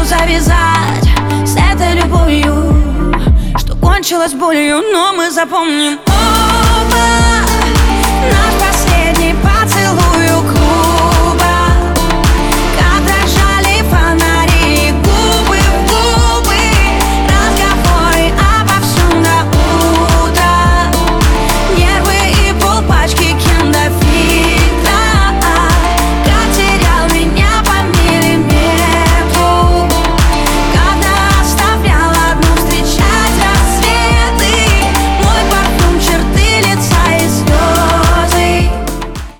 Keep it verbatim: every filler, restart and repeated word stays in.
сразу завязать с этой любовью, что кончилась болью, но мы запомним.